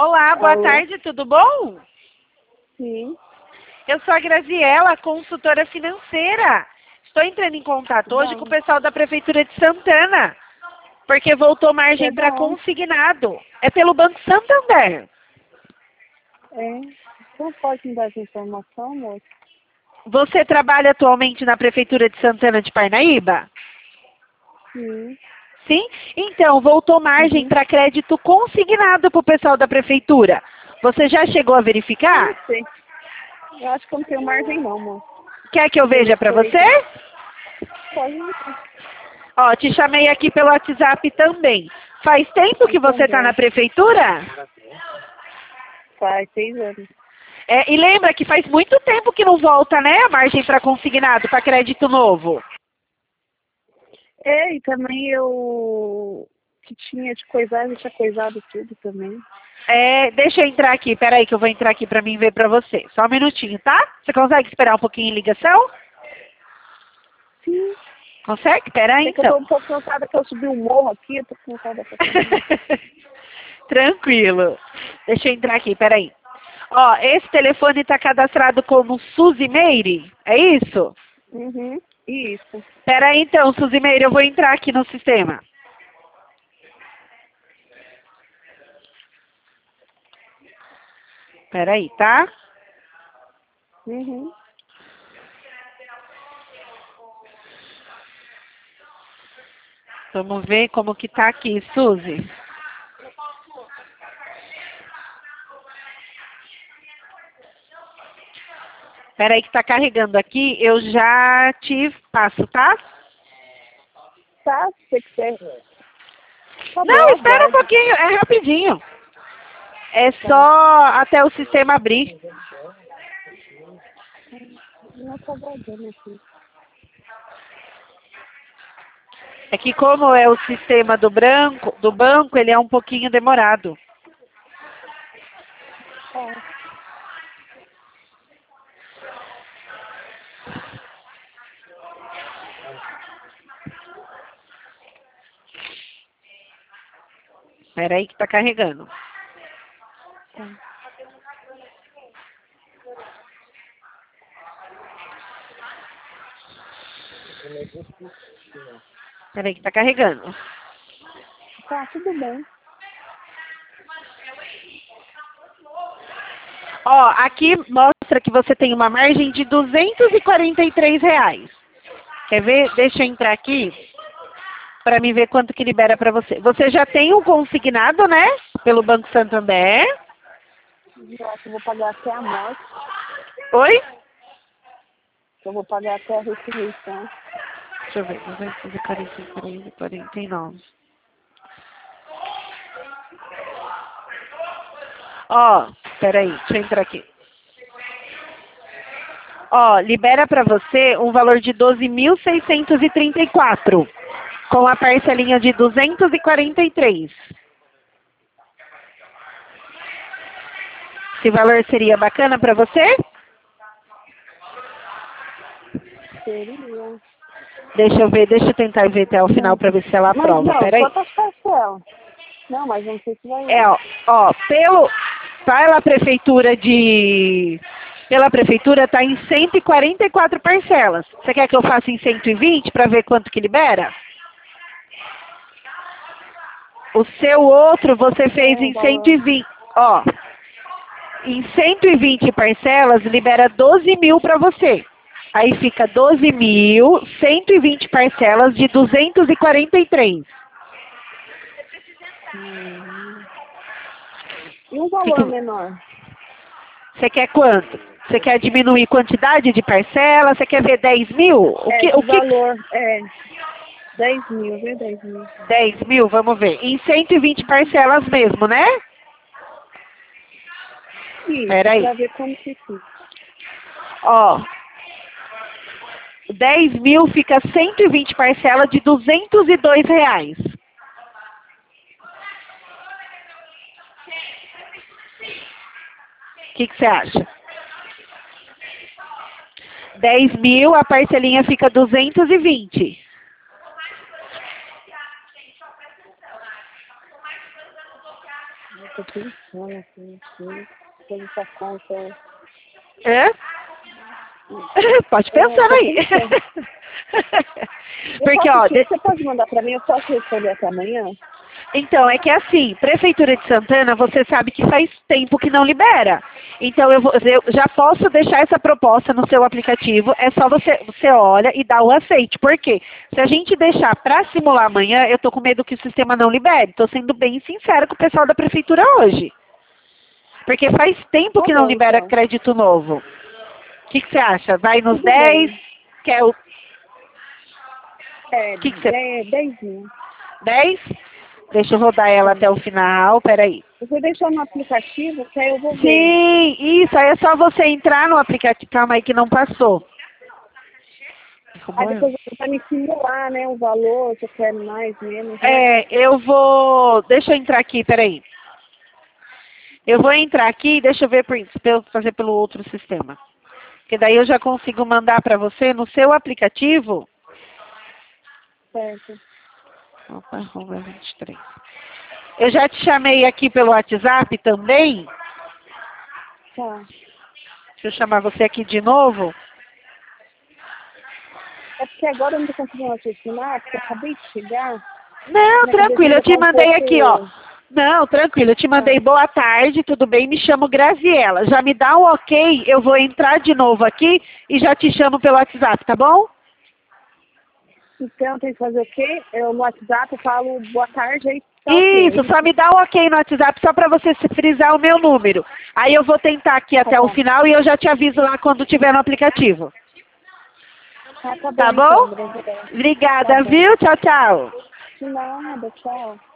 Olá, boa Alô? tarde, tudo bom? Sim. Eu sou a Graziela, consultora financeira. Estou entrando em contato hoje com o pessoal da Prefeitura de Santana, porque voltou margem para Perdão. consignado. É pelo Banco Santander. É. Você não pode me dar essa informação, moço? Você trabalha atualmente na Prefeitura de Santana de Parnaíba? Sim. Sim? Então, voltou margem para crédito consignado para o pessoal da Prefeitura. Você já chegou a verificar? Não sei. Eu acho que eu não tenho margem não, moço. Quer que eu veja para sei. você? Pode ir. Ó, te chamei aqui pelo WhatsApp também. Faz tempo que você está na Prefeitura? Faz 6 anos. É, e lembra que faz muito tempo que não volta, né, a margem para consignado, para crédito novo. É, e também eu que tinha de coisar, já tinha coisado tudo também. É, deixa eu entrar aqui, peraí que eu vou entrar aqui para mim ver para você. Só um minutinho, tá? Você consegue esperar um pouquinho em ligação? Sim. Consegue? Peraí É que eu tô então. um pouco cansada que eu subi um morro aqui, eu tô cansada pra caramba. Tranquilo. Deixa eu entrar aqui, peraí. Ó, esse telefone está cadastrado como Suzy Meire, é isso? Isso. Peraí então, Suzy Meire, eu vou entrar aqui no sistema. Peraí, tá? Vamos ver como que tá aqui, Suzy. Peraí que tá carregando aqui, eu já te passo, tá? Tá, se você quiser. Tá Não, bom, espera um aguarde. pouquinho, é rapidinho. É só até o sistema abrir. Não tá aguardando aqui. É que como é o sistema do banco, ele é um pouquinho demorado. Tá. Peraí que tá carregando. Peraí que tá carregando. Tá, tudo bem. Ó, aqui mostra que você tem uma margem de R$ 243. Quer ver? Deixa eu entrar aqui para me ver quanto que libera para você. Você já tem um consignado, né? Pelo Banco Santander. Eu acho que eu vou pagar até a morte. Oi? Eu vou pagar até a ressurreição. Deixa eu ver. 243,49. Ó, peraí, deixa eu entrar aqui. Ó, libera para você um valor de 12.634, com a parcelinha de 243. Esse valor seria bacana para você? Seria. Deixa eu tentar ver até o final para ver se ela Mas aprova. não, Peraí. quantas parcelas? Não, mas não sei se vai. É, ó, pela prefeitura tá em 144 parcelas. Você quer que eu faça em 120 para ver quanto que libera? O seu outro você fez em 120. Ó, em 120 parcelas libera 12 mil para você. Aí fica 12 mil, 120 parcelas de 243. E um valor menor? Você quer quanto? Você quer diminuir quantidade de parcela? Você quer ver 10 mil? O que? Valor, 10 mil, vê 10 mil. 10 mil, vamos ver. Em 120 parcelas mesmo, né? Isso, Peraí. pra ver como que fica. Ó, 10 mil fica 120 parcelas de R$ 202. O que você acha? 10 mil, a parcelinha fica 220. Eu tô pensando assim, fazer essa conta. É? Pode pensar aí. Porque, ó, Você pode mandar para mim, eu posso responder até amanhã? então, é que assim, Prefeitura de Santana, você sabe que faz tempo que não libera. Então, eu já posso deixar essa proposta no seu aplicativo, é só você olha e dá o aceite. Por quê? Se a gente deixar para simular amanhã, eu tô com medo que o sistema não libere. Tô sendo bem sincera com o pessoal da Prefeitura hoje. Porque faz tempo Tá que não bom, libera então. crédito novo. O que você acha? Vai nos Tudo 10? bem. Quer o É, que você... 10 mil. 10? Deixa eu rodar ela até o final, peraí. Você deixou no aplicativo, que aí eu vou ver. Sim, isso, aí é só você entrar no aplicativo. Calma aí que não passou. Aí depois vai me simular, né, o valor, se eu quero mais, menos, né? Eu vou... Deixa eu entrar aqui, peraí. Eu vou entrar aqui, deixa eu ver fazer pelo outro sistema. Porque daí eu já consigo mandar para você no seu aplicativo. Certo. Opa, arroba 23. Eu já te chamei aqui pelo WhatsApp também. Tá. Deixa eu chamar você aqui de novo. É porque agora eu não tô conseguindo raciocinar, porque eu acabei de chegar. Não, Minha cabeça tranquilo, eu ainda te tá um mandei aqui, ó. pouco... Não, tranquilo, eu te Tá. mandei boa tarde, tudo bem? Me chamo Graziela. Já me dá um ok, eu vou entrar de novo aqui e já te chamo pelo WhatsApp, tá bom? Então tem que fazer o quê? Eu no WhatsApp eu falo boa tarde, aí tá ok, é Isso, só isso? me dá um ok no WhatsApp, só para você frisar o meu número. Aí eu vou tentar aqui Tá até o bom. final e eu já te aviso lá quando tiver no aplicativo. Tá bom Tá então, bom? Brasil. Tá Obrigada, bom. viu? Tchau, tchau. De nada, tchau.